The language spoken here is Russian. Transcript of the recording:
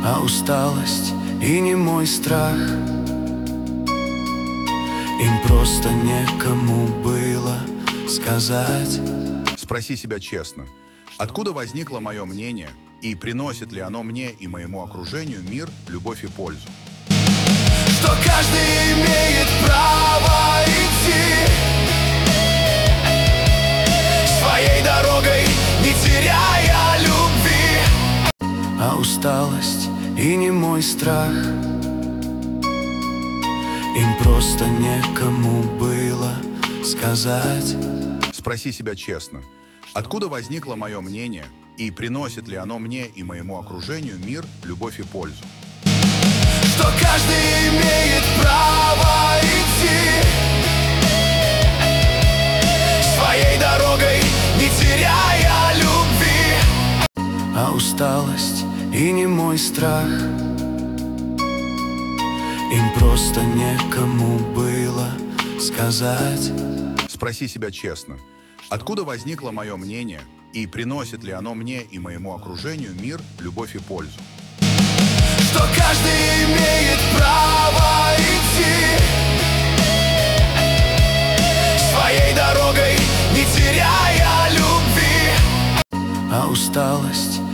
А усталость и не мой страх, им просто некому было сказать. Спроси себя честно, откуда возникло мое мнение и приносит ли оно мне и моему окружению мир, любовь и пользу? Что каждый имеет право идти своей дорогой, не теряя любви. А усталость и не мой страх, им просто некому было сказать. Спроси себя честно, откуда возникло мое мнение и приносит ли оно мне и моему окружению мир, любовь и пользу? Что каждый имеет право идти своей дорогой, не теряя любви. А усталость и не мой страх, им просто некому было сказать. Спроси себя честно, откуда возникло мое мнение и приносит ли оно мне и моему окружению мир, любовь и пользу? Что каждый имеет право идти своей дорогой, не теряя любви. А усталость